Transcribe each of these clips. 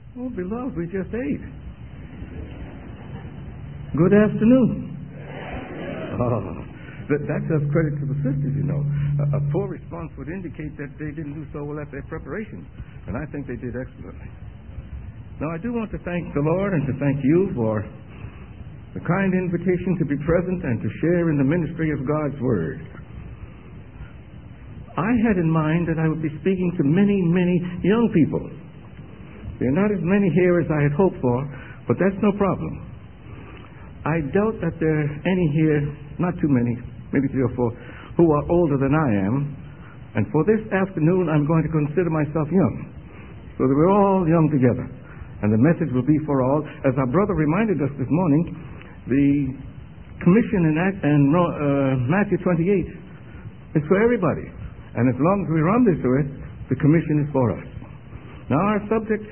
Oh, beloved, we just ate. Good afternoon. Oh, that does credit to the sisters, you know. A poor response would indicate that they didn't do so well at their preparation, and I think they did excellently. Now, I do want to thank the Lord and to thank you for the kind invitation to be present and to share in the ministry of God's Word. I had in mind that I would be speaking to many, many young people. There are not as many here as I had hoped for, but that's no problem. I doubt that there are any here, not too many, maybe 3 or 4, who are older than I am. And for this afternoon, I'm going to consider myself young, so that we're all young together. And the message will be for all. As our brother reminded us this morning, the commission in Matthew 28 is for everybody. And as long as we run this to it, the commission is for us. Now, our subject,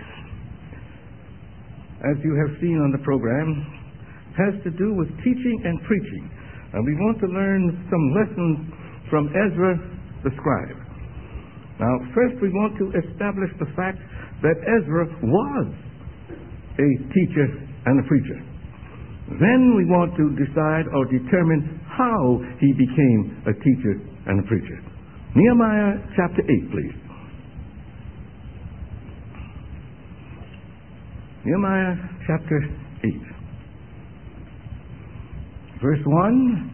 as you have seen on the program, has to do with teaching and preaching. And we want to learn some lessons from Ezra the scribe. Now, first we want to establish the fact that Ezra was a teacher and a preacher. Then we want to decide or determine how he became a teacher and a preacher. Nehemiah chapter 8, please. Nehemiah chapter 8. Verse 1.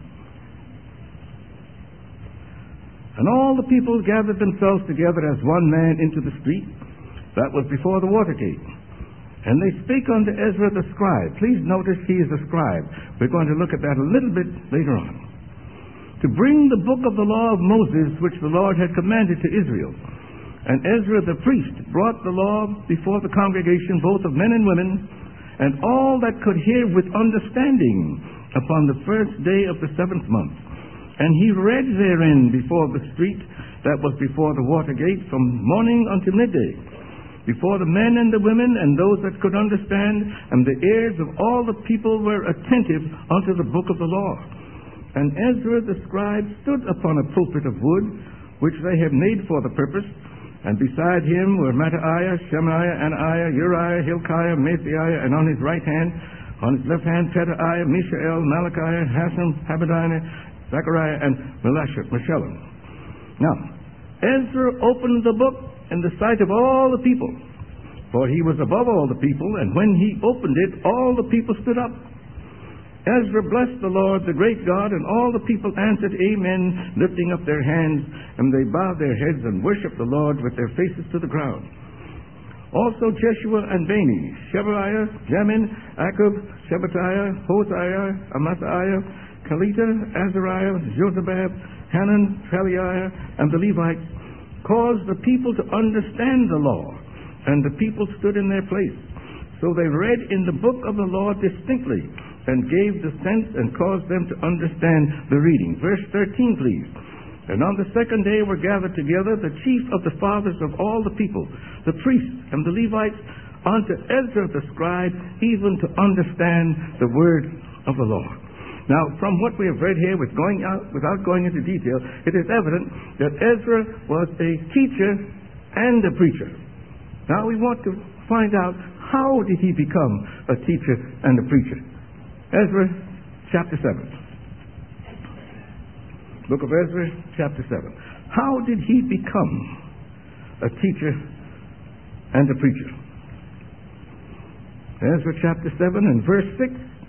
And all the people gathered themselves together as one man into the street that was before the water gate. And they spake unto Ezra the scribe. Please notice he is a scribe. We're going to look at that a little bit later on. To bring the book of the law of Moses, which the Lord had commanded to Israel. And Ezra the priest brought the law before the congregation, both of men and women, and all that could hear with understanding upon the first day of the 7th month. And he read therein before the street that was before the water gate from morning unto midday, before the men and the women and those that could understand, and the ears of all the people were attentive unto the book of the law. And Ezra the scribe stood upon a pulpit of wood, which they had made for the purpose, and beside him were Mattaiah, Shemaiah, Anaiah, Uriah, Hilkiah, Maaseiah, and on his right hand, on his left hand, Pedaiah, Mishael, Malachiah, Hashem, Habadiah, Zechariah, and Meshullam. Now, Ezra opened the book in the sight of all the people, for he was above all the people, and when he opened it, all the people stood up. Ezra blessed the Lord, the great God, and all the people answered, Amen, lifting up their hands, and they bowed their heads and worshipped the Lord with their faces to the ground. Also Jeshua and Bani, Shebaiah, Jamin, Akub, Shephatiah, Hosea, Amasaiah, Kelita, Azariah, Josabab, Hanan, Phaliah, and the Levites, caused the people to understand the law, and the people stood in their place. So they read in the book of the law distinctly, and gave the sense and caused them to understand the reading. Verse 13, please. And on the second day were gathered together the chief of the fathers of all the people, the priests and the Levites, unto Ezra the scribe, even to understand the word of the law. Now, from what we have read here, without going into detail, it is evident that Ezra was a teacher and a preacher. Now, we want to find out, how did he become a teacher and a preacher? Ezra chapter 7. Book of Ezra chapter 7. How did he become a teacher and a preacher? Ezra chapter 7 and verse 6.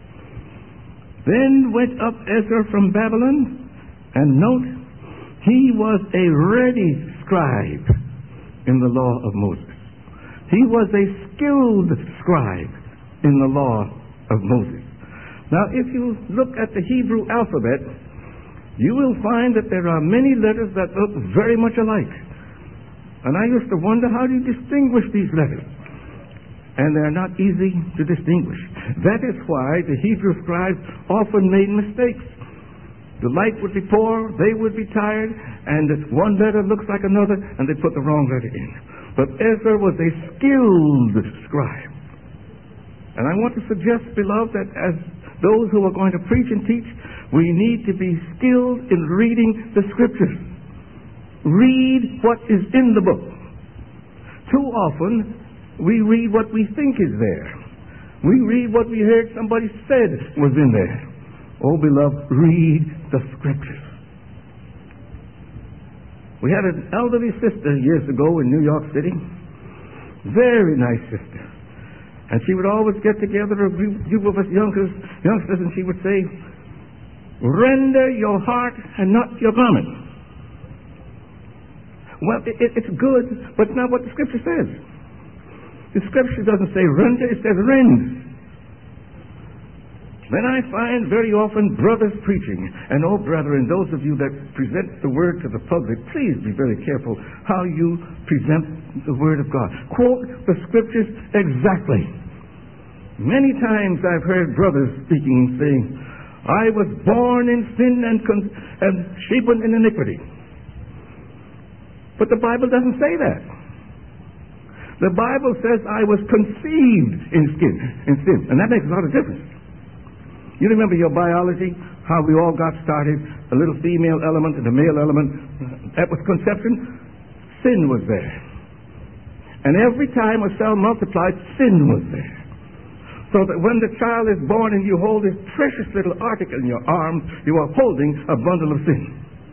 Then went up Ezra from Babylon, and note, he was a ready scribe in the law of Moses. He was a skilled scribe in the law of Moses. Now, if you look at the Hebrew alphabet, you will find that there are many letters that look very much alike. And I used to wonder, how do you distinguish these letters? And they are not easy to distinguish. That is why the Hebrew scribes often made mistakes. The light would be poor, they would be tired, and if one letter looks like another, and they put the wrong letter in. But Ezra was a skilled scribe. And I want to suggest, beloved, that as those who are going to preach and teach, we need to be skilled in reading the Scriptures. Read what is in the book. Too often, We read what we think is there. We read what we heard somebody said was in there. Oh, beloved, read the Scriptures. We had an elderly sister years ago in New York City. Very nice sister. And she would always get together a group of us youngsters, and she would say, "Render your heart and not your garment." Well, it's good, but it's not what the Scripture says. The Scripture doesn't say render, it says rend. Then I find very often brothers preaching, and oh brethren, those of you that present the Word to the public, please be very careful how you present the Word of God. Quote the Scriptures exactly. Many times I've heard brothers speaking saying, "I was born in sin and shapen in iniquity." But the Bible doesn't say that. The Bible says I was conceived in sin, and that makes a lot of difference. You remember your biology, how we all got started, a little female element and a male element. That was conception. Sin was there. And every time a cell multiplied, sin was there. So that when the child is born and you hold this precious little article in your arms, you are holding a bundle of sin.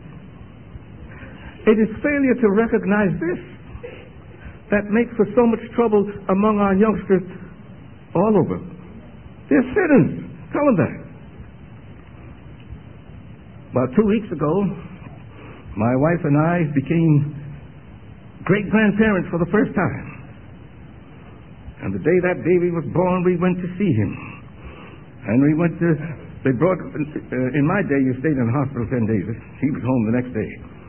It is failure to recognize this that makes for so much trouble among our youngsters all over. They're sinners. Tell them that. About 2 weeks ago, my wife and I became great-grandparents for the first time. And the day that baby was born, we went to see him. And in my day, you stayed in the hospital 10 days. He was home the next day.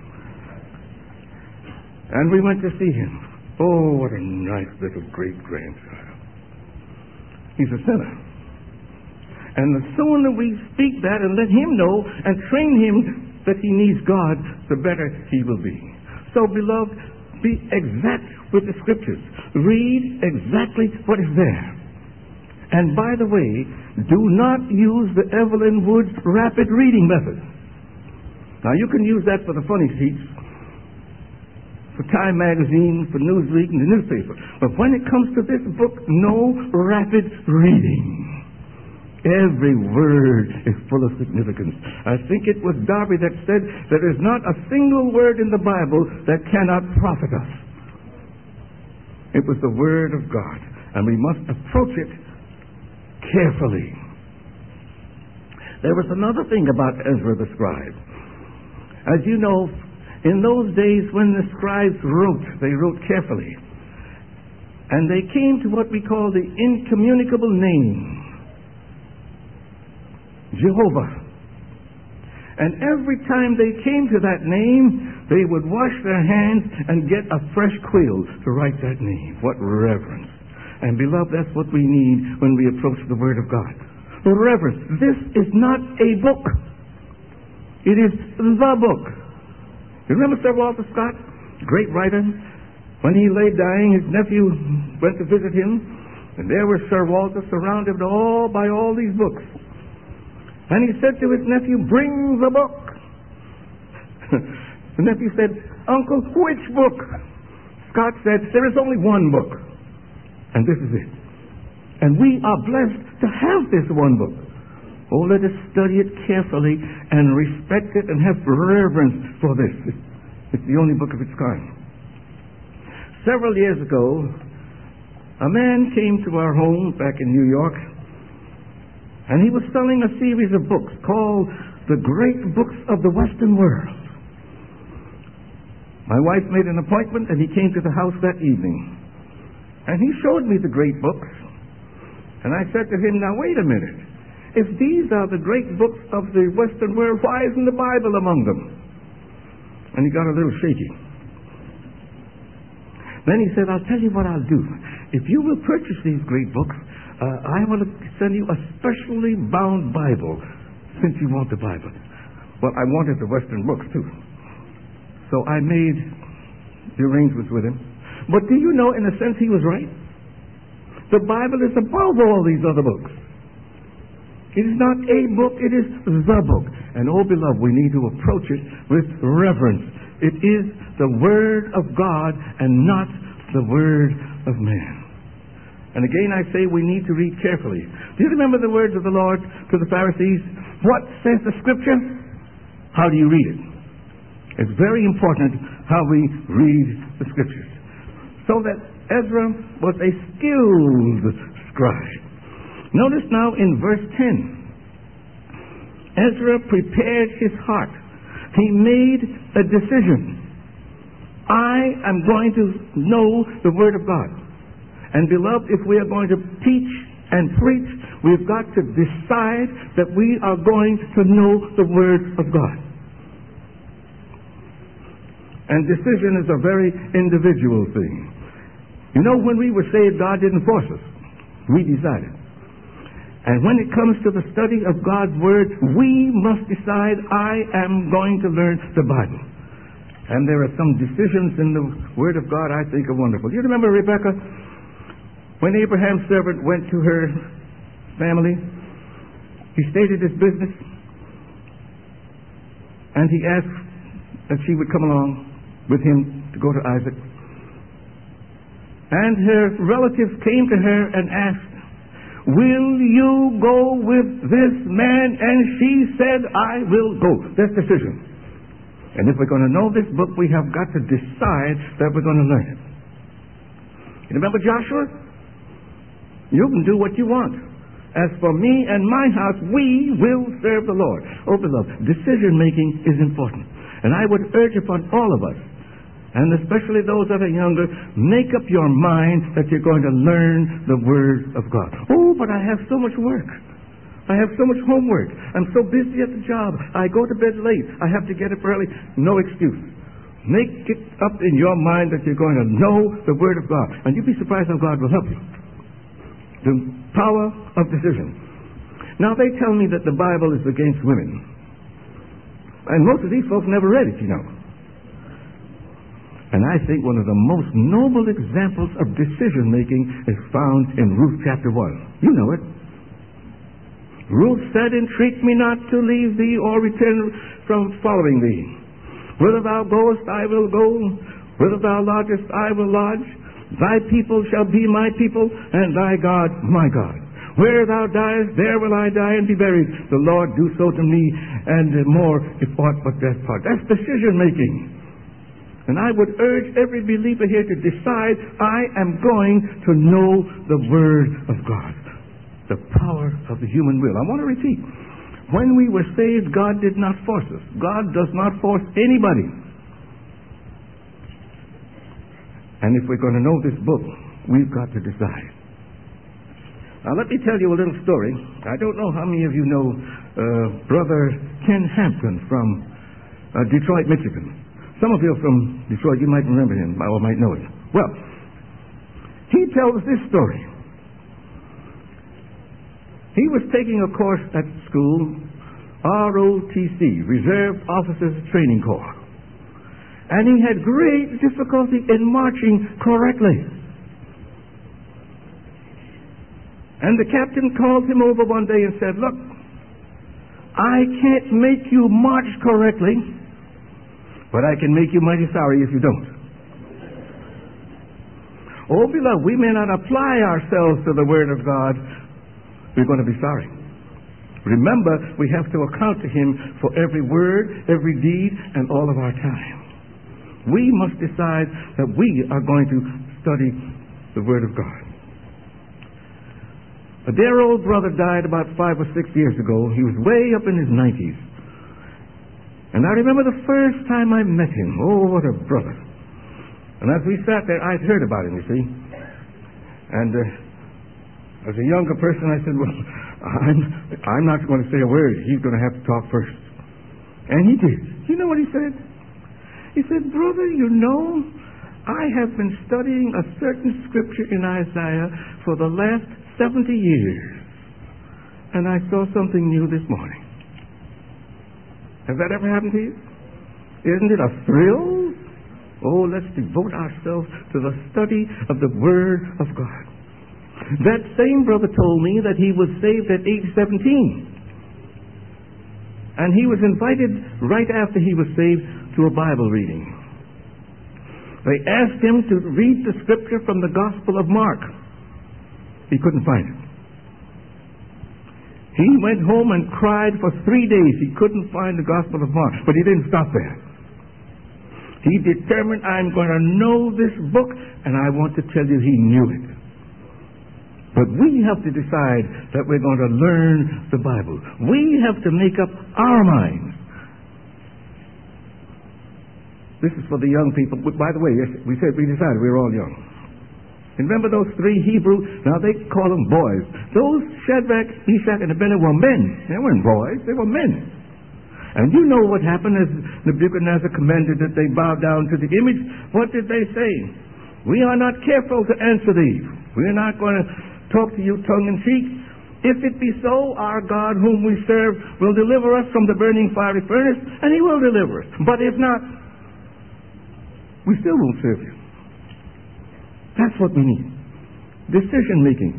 And we went to see him. Oh, what a nice little great-grandchild. He's a sinner. And the sooner we speak that and let him know and train him that he needs God, the better he will be. So, beloved, be exact with the Scriptures. Read exactly what is there. And by the way, do not use the Evelyn Woods rapid reading method. Now, you can use that for the funny sheets, for Time Magazine, for Newsweek, and the newspaper. But when it comes to this book, no rapid reading. Every word is full of significance. I think it was Darby that said, there is not a single word in the Bible that cannot profit us. It was the Word of God, and we must approach it carefully. There was another thing about Ezra the scribe. As you know, in those days when the scribes wrote, they wrote carefully. And they came to what we call the incommunicable name, Jehovah. And every time they came to that name, they would wash their hands and get a fresh quill to write that name. What reverence. And beloved, that's what we need when we approach the Word of God. Reverence. This is not a book. It is the book. You remember Sir Walter Scott, great writer? When he lay dying, his nephew went to visit him, and there was Sir Walter surrounded by all these books. And he said to his nephew, "Bring the book." The nephew said, "Uncle, which book?" Scott said, "There is only one book, and this is it. And we are blessed to have this one book. Oh, let us study it carefully and respect it and have reverence for this. It's the only book of its kind." Several years ago, a man came to our home back in New York, and he was selling a series of books called The Great Books of the Western World. My wife made an appointment, and he came to the house that evening. And he showed me the great books. And I said to him, "Now, wait a minute. If these are the great books of the Western world, why isn't the Bible among them?" And he got a little shaky. Then he said, "I'll tell you what I'll do. If you will purchase these great books, I want to send you a specially bound Bible, since you want the Bible." Well, I wanted the Western books, too. So I made the arrangements with him. But do you know, in a sense, he was right? The Bible is above all these other books. It is not a book, it is the book. And, oh, beloved, we need to approach it with reverence. It is the Word of God and not the word of man. And again I say we need to read carefully. Do you remember the words of the Lord to the Pharisees? What says the Scripture? How do you read it? It's very important how we read the Scriptures. So that Ezra was a skilled scribe. Notice now in verse 10. Ezra prepared his heart. He made a decision. I am going to know the Word of God. And beloved, if we are going to teach and preach, we've got to decide that we are going to know the Word of God. And decision is a very individual thing. You know, when we were saved, God didn't force us. We decided. And when it comes to the study of God's Word, we must decide, I am going to learn the Bible. And there are some decisions in the Word of God I think are wonderful. You remember Rebekah? When Abraham's servant went to her family, he stated his business, and he asked that she would come along with him to go to Isaac. And her relatives came to her and asked, will you go with this man? And she said, I will go. That's decision. And if we're going to know this book, we have got to decide that we're going to learn it. You remember Joshua? You can do what you want. As for me and my house, we will serve the Lord. Oh, beloved, decision-making is important. And I would urge upon all of us, and especially those that are younger, make up your mind that you're going to learn the Word of God. Oh, but I have so much work. I have so much homework. I'm so busy at the job. I go to bed late. I have to get up early. No excuse. Make it up in your mind that you're going to know the Word of God. And you'd be surprised how God will help you. The power of decision. Now, they tell me that the Bible is against women. And most of these folks never read it, you know. And I think one of the most noble examples of decision-making is found in Ruth chapter 1. You know it. Ruth said, entreat me not to leave thee or return from following thee. Whither thou goest, I will go. Whither thou lodgest, I will lodge. Thy people shall be my people, and thy God my God. Where thou diest, there will I die and be buried. The Lord do so to me, and more, if aught but death part. That's decision-making. And I would urge every believer here to decide, I am going to know the Word of God. The power of the human will. I want to repeat. When we were saved, God did not force us. God does not force anybody. And if we're going to know this book, we've got to decide. Now, let me tell you a little story. I don't know how many of you know Brother Ken Hampton from Detroit, Michigan. Some of you are from Detroit. You might remember him or might know him. Well, he tells this story. He was taking a course at school, ROTC, Reserve Officers Training Corps. And he had great difficulty in marching correctly. And the captain called him over one day and said, look, I can't make you march correctly, but I can make you mighty sorry if you don't. Oh, beloved, we may not apply ourselves to the Word of God. We're going to be sorry. Remember, we have to account to Him for every word, every deed, and all of our time. We must decide that we are going to study the Word of God. A dear old brother died about 5 or 6 years ago. He was way up in his 90s. And I remember the first time I met him. Oh, what a brother. And as we sat there, I'd heard about him, you see. And as a younger person, I said, well, I'm not going to say a word. He's going to have to talk first. And he did. You know what he said? He said, brother, you know, I have been studying a certain scripture in Isaiah for the last 70 years. And I saw something new this morning. Has that ever happened to you? Isn't it a thrill? Oh, let's devote ourselves to the study of the Word of God. That same brother told me that he was saved at age 17. And he was invited right after he was saved to a Bible reading. They asked him to read the scripture from the Gospel of Mark. He couldn't find it. He went home and cried for 3 days. He couldn't find the Gospel of Mark, but he didn't stop there. He determined, I'm going to know this book, and I want to tell you he knew it. But we have to decide that we're going to learn the Bible. We have to make up our minds. This is for the young people. By the way, we said we decided we were all young. Remember those 3 Hebrew? Now they call them boys. Those Shadrach, Meshach, and Abednego were men. They weren't boys. They were men. And you know what happened as Nebuchadnezzar commanded that they bow down to the image. What did they say? We are not careful to answer thee. We are not going to talk to you tongue in cheek. If it be so, our God whom we serve will deliver us from the burning fiery furnace, and he will deliver us. But if not, we still won't serve you. That's what we need. Decision making.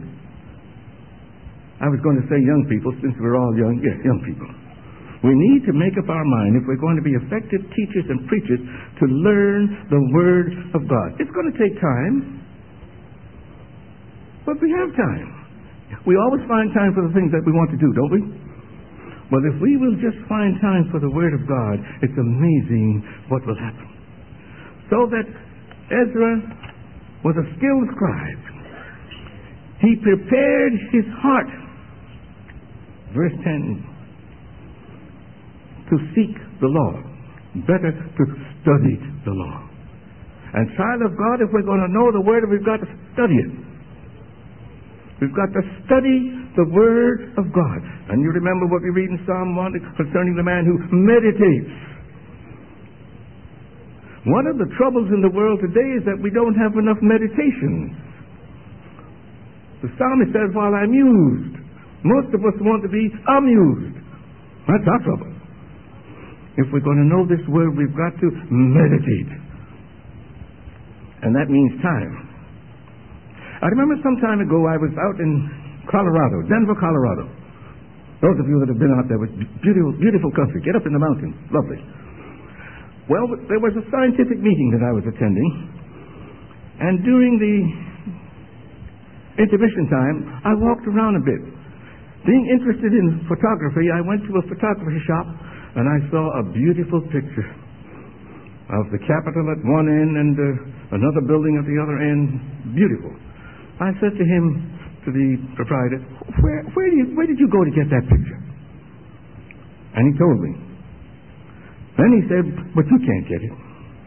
I was going to say young people, since we're all young. Yes, young people. We need to make up our mind, if we're going to be effective teachers and preachers, to learn the Word of God. It's going to take time, but we have time. We always find time for the things that we want to do, don't we? But if we will just find time for the Word of God, it's amazing what will happen. So that Ezra was a skilled scribe. He prepared his heart, verse 10, to seek the law. Better to study the law. And child of God, if we're going to know the Word, we've got to study it. We've got to study the Word of God. And you remember what we read in Psalm 1 concerning the man who meditates. One of the troubles in the world today is that we don't have enough meditation. The psalmist says, while I'm mused. Most of us want to be amused. That's our trouble. If we're going to know this Word, we've got to meditate. And that means time. I remember some time ago I was out in Colorado, Denver, Colorado. Those of you that have been out there, it was beautiful, beautiful country. Get up in the mountains. Lovely. Well, there was a scientific meeting that I was attending, and during the intermission time, I walked around a bit. Being interested in photography, I went to a photography shop, and I saw a beautiful picture of the Capitol at one end and another building at the other end. Beautiful. I said to him, to the proprietor, where did you go to get that picture? And he told me. Then he said, but you can't get it.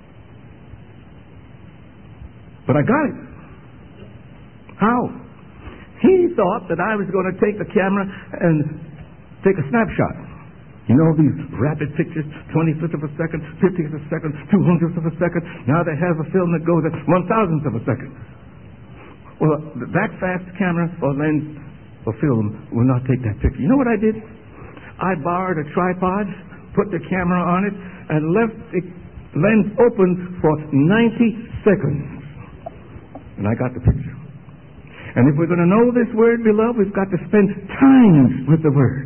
But I got it. How? He thought that I was going to take the camera and take a snapshot. You know these rapid pictures, 25th of a second, 50th of a second, 200th of a second. Now they have a film that goes at 1,000th of a second. Well, that fast camera or lens or film will not take that picture. You know what I did? I borrowed a tripod, put the camera on it, and left the lens open for 90 seconds. And I got the picture. And if we're going to know this Word, beloved, we've got to spend time with the Word.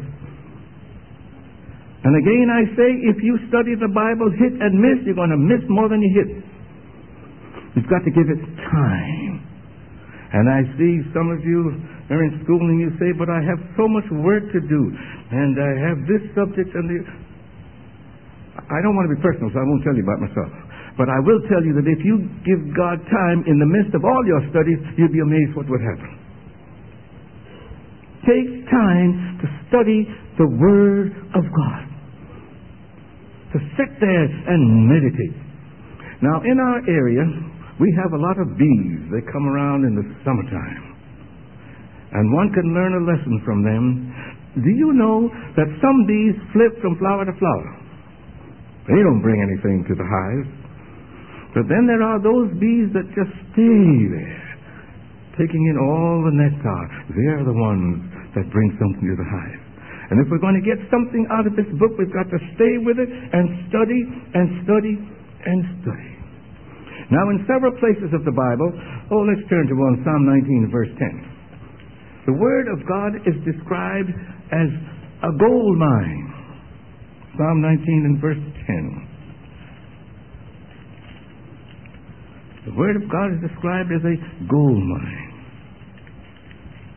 And again I say, if you study the Bible hit and miss, you're going to miss more than you hit. You've got to give it time. And I see some of you are in school and you say, but I have so much work to do. And I have this subject and the... I don't want to be personal, so I won't tell you about myself. But I will tell you that if you give God time in the midst of all your studies, you'll be amazed what would happen. Take time to study the Word of God. To sit there and meditate. Now, in our area, we have a lot of bees. They come around in the summertime. And one can learn a lesson from them. Do you know that some bees flip from flower to flower? They don't bring anything to the hive. But then there are those bees that just stay there, taking in all the nectar. They are the ones that bring something to the hive. And if we're going to get something out of this book, we've got to stay with it and study and study and study. Now, in several places of the Bible, let's turn to one, Psalm 19, verse 10. The Word of God is described as a gold mine. Psalm 19 and verse 10. The Word of God is described as a gold mine.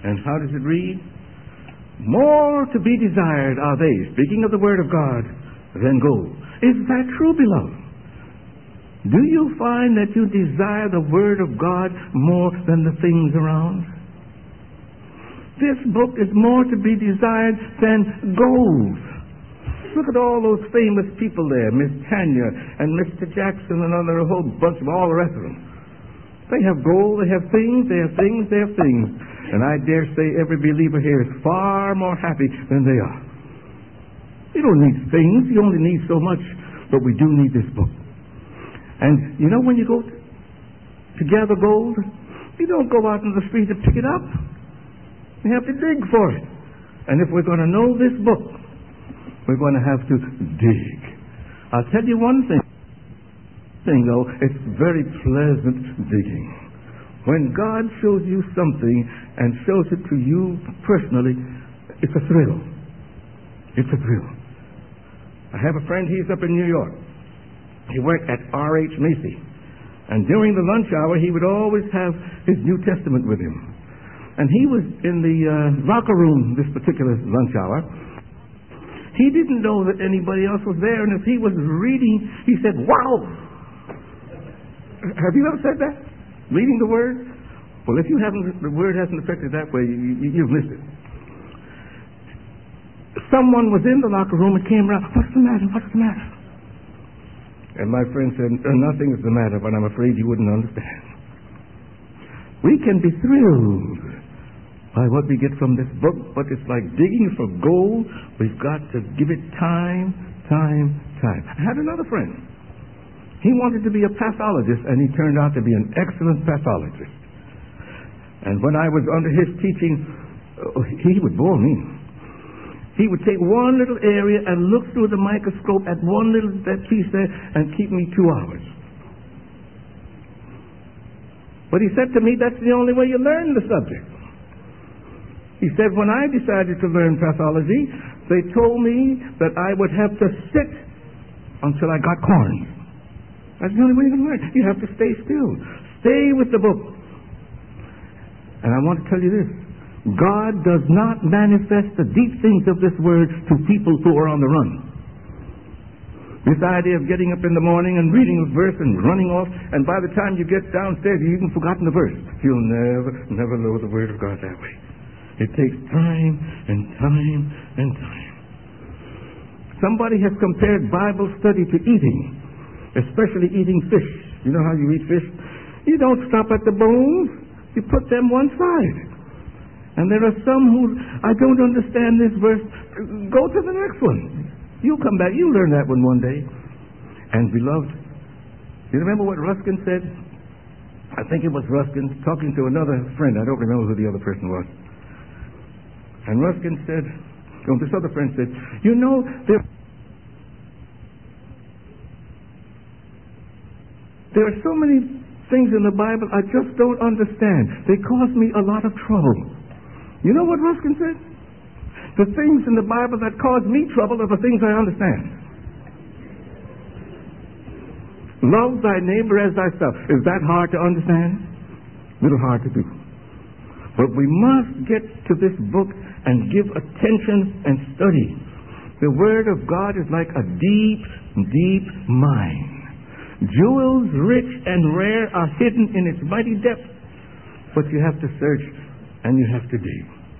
And how does it read? More to be desired are they, speaking of the Word of God, than gold. Is that true, beloved? Do you find that you desire the Word of God more than the things around? This book is more to be desired than gold. Look at all those famous people there, Miss Tanya and Mr. Jackson and a whole bunch of all the rest of them. They have gold, they have things, they have things, they have things. And I dare say every believer here is far more happy than they are. You don't need things, you only need so much, but we do need this book. And you know when you go to gather gold, you don't go out in the street to pick it up. You have to dig for it. And if we're going to know this book, we're going to have to dig. I'll tell you one thing though, it's very pleasant digging. When God shows you something and shows it to you personally, it's a thrill. It's a thrill. I have a friend, he's up in New York. He worked at R.H. Macy. And during the lunch hour, he would always have his New Testament with him. And he was in the locker room this particular lunch hour. He didn't know that anybody else was there, and as he was reading, he said, "Wow!" Have you ever said that? Reading the Word? Well, if you haven't, the Word hasn't affected that way, you've missed it. Someone was in the locker room and came around. "What's the matter? What's the matter?" And my friend said, "Nothing is the matter, but I'm afraid you wouldn't understand." We can be thrilled by what we get from this book, but it's like digging for gold. We've got to give it time. I had another friend. He wanted to be a pathologist, and he turned out to be an excellent pathologist. And when I was under his teaching, he would bore me. He would take one little area and look through the microscope at one little that piece there and keep me 2 hours. But he said to me, that's the only way you learn the subject. He said, when I decided to learn pathology, they told me that I would have to sit until I got corns. That's the only way you can learn. You have to stay still. Stay with the book. And I want to tell you this. God does not manifest the deep things of this word to people who are on the run. This idea of getting up in the morning and reading a verse and running off, and by the time you get downstairs, you've even forgotten the verse. You'll never know the word of God that way. It takes time and time and time. Somebody has compared Bible study to eating, especially eating fish. You know how you eat fish? You don't stop at the bones. You put them one side. And there are some who, I don't understand this verse. Go to the next one. You'll come back. You'll learn that one day. And beloved, you remember what Ruskin said? I think it was Ruskin talking to another friend. I don't remember who the other person was. And Ruskin said, this other friend said, you know, there are so many things in the Bible I just don't understand. They cause me a lot of trouble. You know what Ruskin said? The things in the Bible that cause me trouble are the things I understand. Love thy neighbor as thyself. Is that hard to understand? A little hard to do. But we must get to this book and give attention and study. The Word of God is like a deep, deep mine. Jewels rich and rare are hidden in its mighty depth. But you have to search and you have to dig.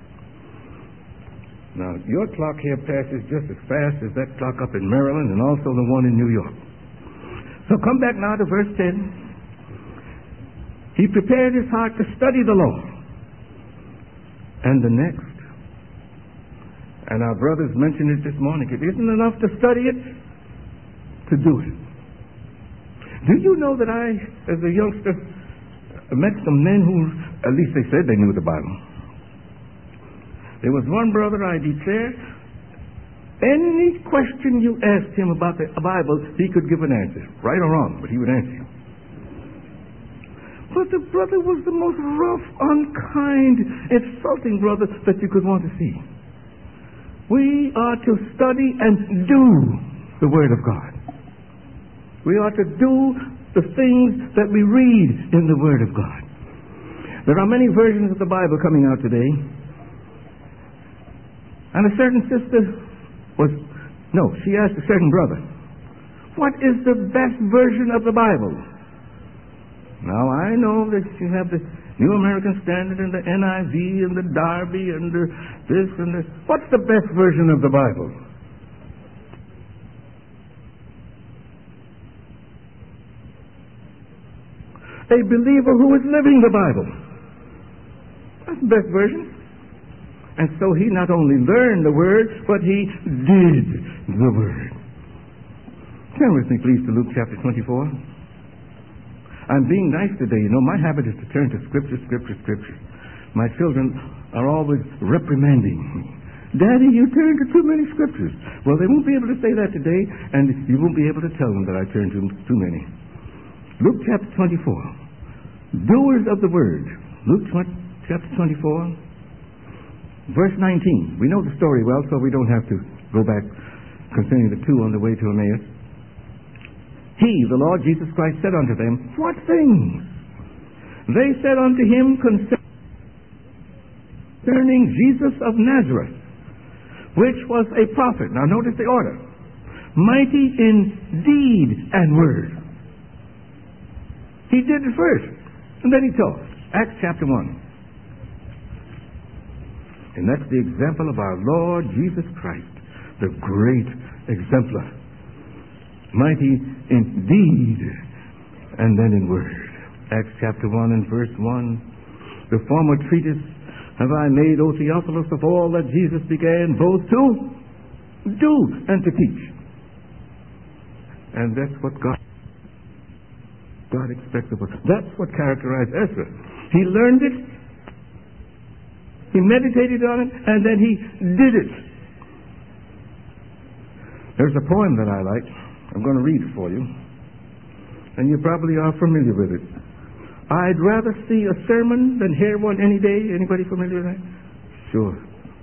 Now, your clock here passes just as fast as that clock up in Maryland and also the one in New York. So come back now to verse 10. He prepared his heart to study the law. And the next. And our brothers mentioned it this morning. It isn't enough to study it, to do it. Do you know that I, as a youngster, met some men who, at least they said they knew the Bible. There was one brother, I declare, any question you asked him about the Bible, he could give an answer. Right or wrong, but he would answer you. But the brother was the most rough, unkind, insulting brother that you could want to see. We are to study and do the Word of God. We are to do the things that we read in the Word of God. There are many versions of the Bible coming out today. And a certain sister she asked a certain brother, what is the best version of the Bible? Now, I know that you have the New American Standard and the NIV and the Darby and the this and this. What's the best version of the Bible? A believer who is living the Bible. That's the best version. And so he not only learned the Word, but he did the Word. Turn with me, please, to Luke chapter 24. I'm being nice today. You know, my habit is to turn to Scripture. My children are always reprimanding me. Daddy, you turn to too many Scriptures. Well, they won't be able to say that today, and you won't be able to tell them that I turn to too many. Luke chapter 24. Doers of the Word. Luke chapter 24, verse 19. We know the story well, so we don't have to go back concerning the two on the way to Emmaus. He, the Lord Jesus Christ, said unto them, what things? They said unto him concerning Jesus of Nazareth, which was a prophet. Now notice the order. Mighty in deed and word. He did it first, and then he taught. Acts chapter 1. And that's the example of our Lord Jesus Christ, the great exemplar. Mighty in deed and then in word. Acts chapter 1 and verse 1. The former treatise have I made, O Theophilus, of all that Jesus began both to do and to teach. And that's what God expects of us. That's what characterized Ezra. He learned it, he meditated on it, and then he did it. There's a poem that I like. I'm going to read it for you. And you probably are familiar with it. I'd rather see a sermon than hear one any day. Anybody familiar with that? Sure.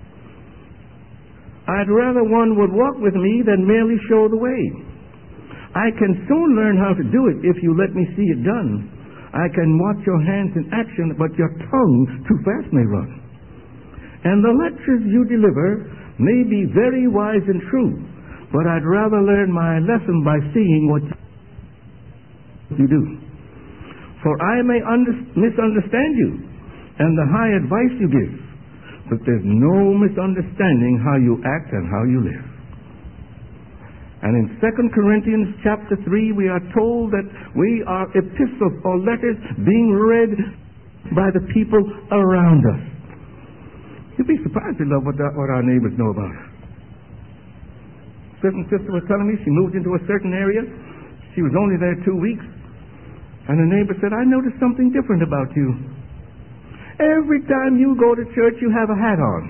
I'd rather one would walk with me than merely show the way. I can soon learn how to do it if you let me see it done. I can watch your hands in action, but your tongue too fast may run. And the lectures you deliver may be very wise and true, but I'd rather learn my lesson by seeing what you do. For I may misunderstand you and the high advice you give, but there's no misunderstanding how you act and how you live. And in 2 Corinthians chapter 3, we are told that we are epistles or letters being read by the people around us. You'd be surprised to know what our neighbors know about us. Certain sister was telling me she moved into a certain area. She was only there 2 weeks. And the neighbor said, I noticed something different about you. Every time you go to church, you have a hat on.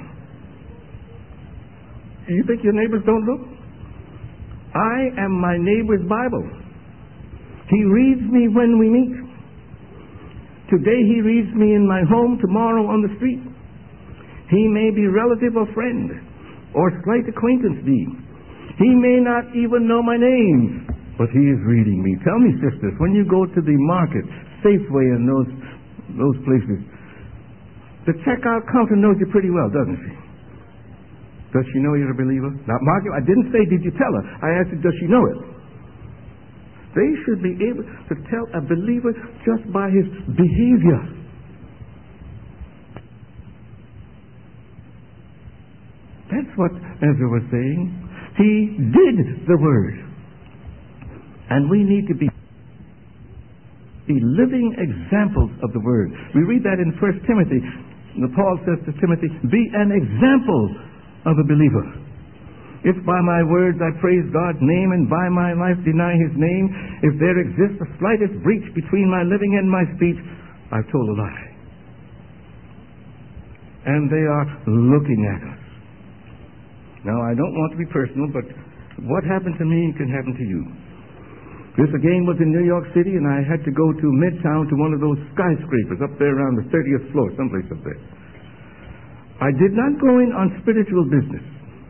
Do you think your neighbors don't look? I am my neighbor's Bible. He reads me when we meet. Today he reads me in my home, tomorrow on the street. He may be relative or friend, or slight acquaintance be. He may not even know my name, but he is reading me. Tell me, sisters, when you go to the market, Safeway and those places, the checkout counter knows you pretty well, doesn't she? Does she know you're a believer? Now, mark you, I didn't say, did you tell her? I asked her, does she know it? They should be able to tell a believer just by his behavior. That's what Ezra was saying. He did the word. And we need to be living examples of the word. We read that in 1 Timothy. Paul says to Timothy, be an example of a believer. If by my words I praise God's name and by my life deny his name, if there exists the slightest breach between my living and my speech, I've told a lie. And they are looking at us. Now, I don't want to be personal, but what happened to me can happen to you. This again was in New York City, and I had to go to Midtown to one of those skyscrapers up there around the 30th floor, someplace up there. I did not go in on spiritual business.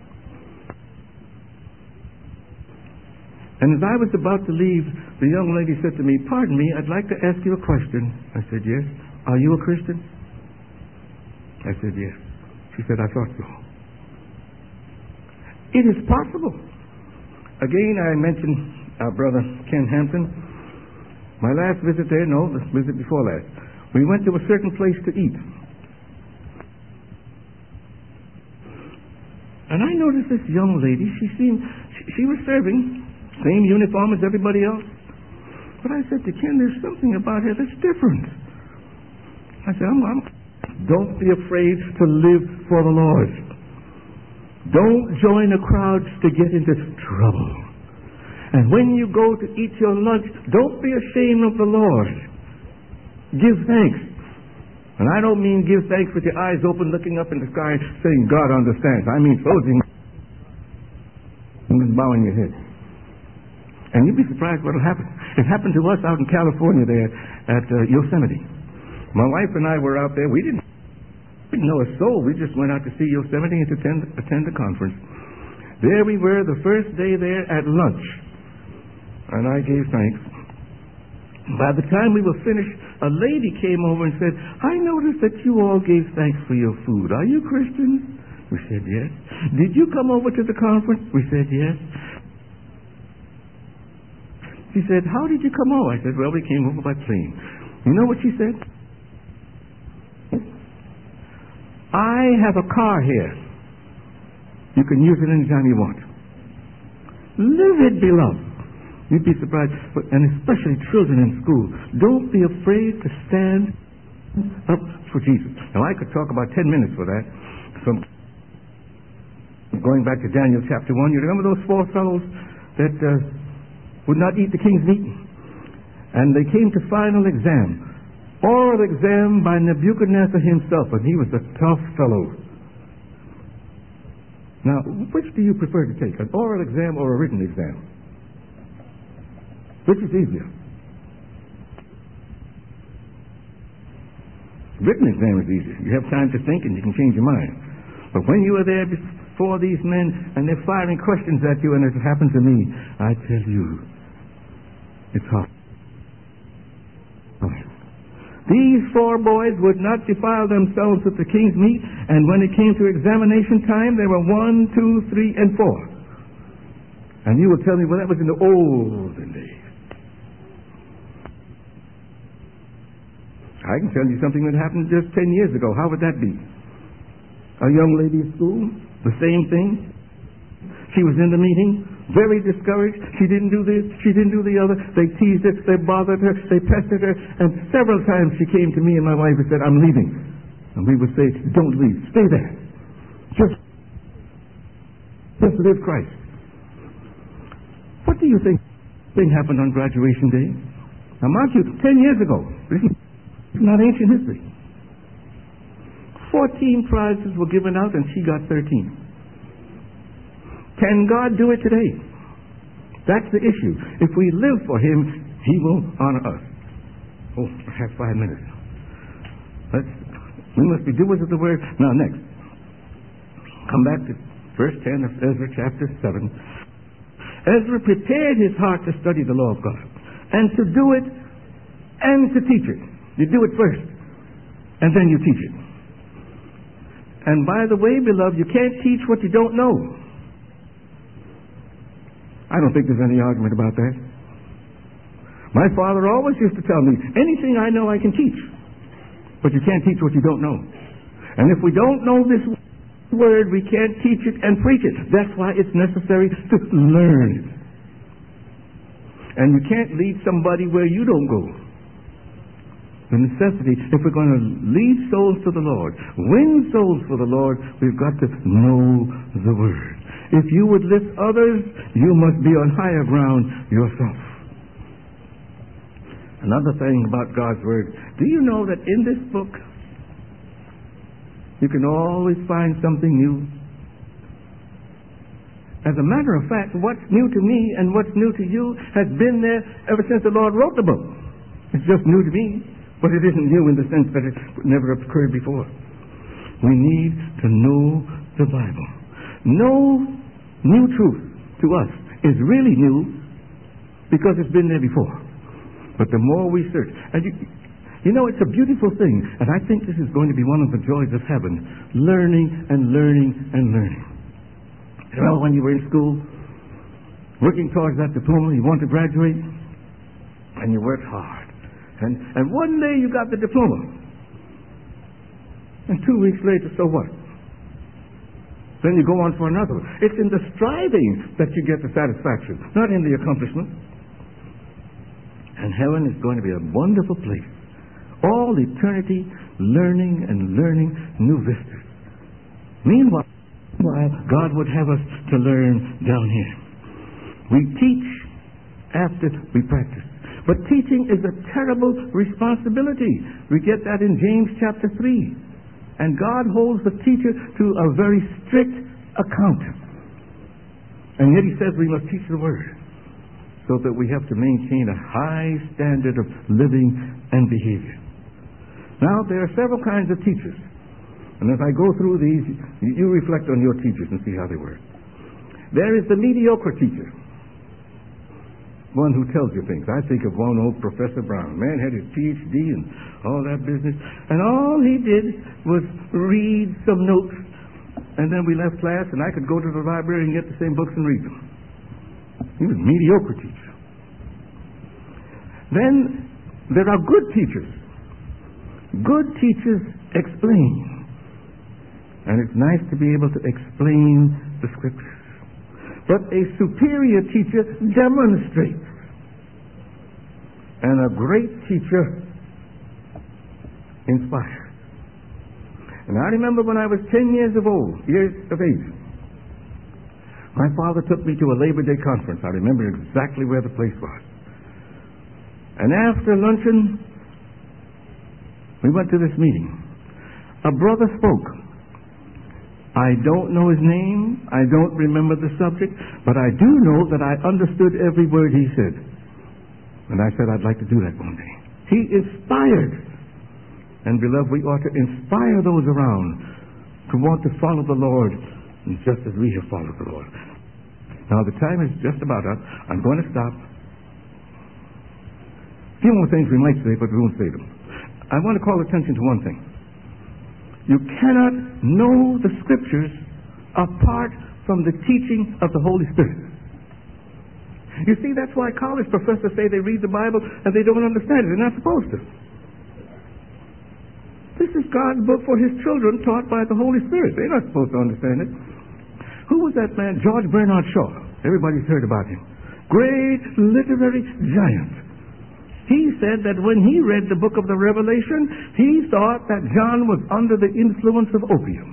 And as I was about to leave, the young lady said to me, pardon me, I'd like to ask you a question. I said, yes. "Are you a Christian?" I said, "Yes." She said, "I thought so." It is possible. Again, I mentioned our brother Ken Hampton. My last visit there, no, the visit before last, we went to a certain place to eat. And I noticed this young lady, she was serving, same uniform as everybody else. But I said to Ken, "There's something about her that's different." I said, "Don't be afraid to live for the Lord. Don't join the crowds to get into trouble. And when you go to eat your lunch, don't be ashamed of the Lord. Give thanks." And I don't mean give thanks with your eyes open, looking up in the sky, saying, "God understands." I mean closing and bowing your head. And you'd be surprised what will happen. It happened to us out in California there at Yosemite. My wife and I were out there. We didn't know a soul. We just went out to see Yosemite and to attend the conference. There we were the first day there at lunch. And I gave thanks. By the time we were finished, a lady came over and said, "I noticed that you all gave thanks for your food. Are you Christians?" We said, "Yes." "Did you come over to the conference?" We said, "Yes." She said, "How did you come over?" I said, "Well, we came over by plane." You know what she said? "I have a car here. You can use it anytime you want." Live it, beloved. You'd be surprised, and especially children in school. Don't be afraid to stand up for Jesus. Now, I could talk about 10 minutes for that. So, going back to Daniel chapter 1, you remember those 4 fellows that would not eat the king's meat? And they came to final exam. Oral exam by Nebuchadnezzar himself, and he was a tough fellow. Now, which do you prefer to take, an oral exam or a written exam? Which is easier? Written exam is easier. You have time to think and you can change your mind. But when you are there before these men and they're firing questions at you, and as it happened to me, I tell you, it's hard. These 4 boys would not defile themselves with the king's meat, and when it came to examination time, there were 1, 2, 3, and 4. And you will tell me, well, that was in the olden days. I can tell you something that happened just 10 years ago. How would that be? A young lady at school, the same thing. She was in the meeting, very discouraged. She didn't do this, she didn't do the other. They teased her, they bothered her, they pestered her, and several times she came to me and my wife and said, "I'm leaving." And we would say, "Don't leave, stay there. Just live Christ." What do you think happened on graduation day? Now, mark you, 10 years ago. This is not ancient history. 14 prizes were given out and she got 13. Can God do it today? That's the issue. If we live for Him, He will honor us. Oh, I have 5 minutes. We must be doers of the word. Now, next. Come back to verse 10 of Ezra chapter 7. Ezra prepared his heart to study the law of God and to do it and to teach it. You do it first, and then you teach it. And by the way, beloved, you can't teach what you don't know. I don't think there's any argument about that. My father always used to tell me, anything I know I can teach, but you can't teach what you don't know. And if we don't know this word, we can't teach it and preach it. That's why it's necessary to learn it. And you can't lead somebody where you don't go. The necessity, if we're going to lead souls to the Lord, win souls for the Lord, we've got to know the Word. If you would lift others, you must be on higher ground yourself. Another thing about God's Word, do you know that in this book, you can always find something new? As a matter of fact, what's new to me and what's new to you has been there ever since the Lord wrote the book. It's just new to me. But it isn't new in the sense that it never occurred before. We need to know the Bible. No new truth to us is really new because it's been there before. But the more we search, and You know, it's a beautiful thing, and I think this is going to be one of the joys of heaven, learning and learning and learning. You know, when you were in school, working towards that diploma, you want to graduate, and you worked hard. And one day you got the diploma. And 2 weeks later, so what? Then you go on for another. It's in the striving that you get the satisfaction, not in the accomplishment. And heaven is going to be a wonderful place. All eternity, learning and learning new vistas. Meanwhile, God would have us to learn down here. We teach after we practice. But teaching is a terrible responsibility. We get that in James chapter 3. And God holds the teacher to a very strict account. And yet he says we must teach the Word, so that we have to maintain a high standard of living and behavior. Now, there are several kinds of teachers. And as I go through these, you reflect on your teachers and see how they work. There is the mediocre teacher, one who tells you things. I think of one old Professor Brown. Man had his PhD and all that business, and all he did was read some notes, and then we left class, and I could go to the library and get the same books and read them. He was a mediocre teacher. Then there are good teachers. Good teachers explain, and it's nice to be able to explain the Scriptures. But a superior teacher demonstrates. And a great teacher inspires. And I remember when I was 10 years of age, my father took me to a Labor Day conference. I remember exactly where the place was. And after luncheon, we went to this meeting. A brother spoke. I don't know his name, I don't remember the subject, but I do know that I understood every word he said. And I said I'd like to do that one day. He inspired. And beloved, we ought to inspire those around to want to follow the Lord just as we have followed the Lord. Now the time is just about up. I'm going to stop. A few more things we might say, but we won't say them. I want to call attention to one thing. You cannot know the Scriptures apart from the teaching of the Holy Spirit. You see, that's why college professors say they read the Bible and they don't understand it. They're not supposed to. This is God's book for His children, taught by the Holy Spirit. They're not supposed to understand it. Who was that man? George Bernard Shaw. Everybody's heard about him. Great literary giant. He said that when he read the book of the Revelation, he thought that John was under the influence of opium.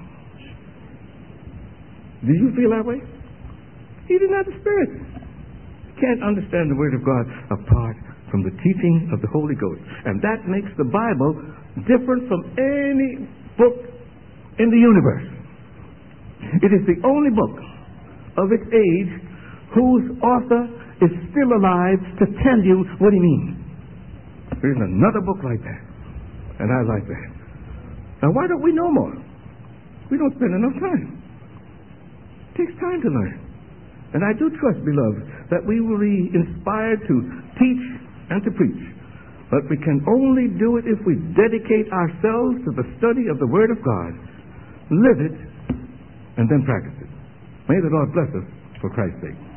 Do you feel that way? He didn't have the Spirit. You can't understand the Word of God apart from the teaching of the Holy Ghost. And that makes the Bible different from any book in the universe. It is the only book of its age whose author is still alive to tell you what he means. There isn't another book like that. And I like that. Now, why don't we know more? We don't spend enough time. It takes time to learn. And I do trust, beloved, that we will be inspired to teach and to preach. But we can only do it if we dedicate ourselves to the study of the Word of God, live it, and then practice it. May the Lord bless us for Christ's sake.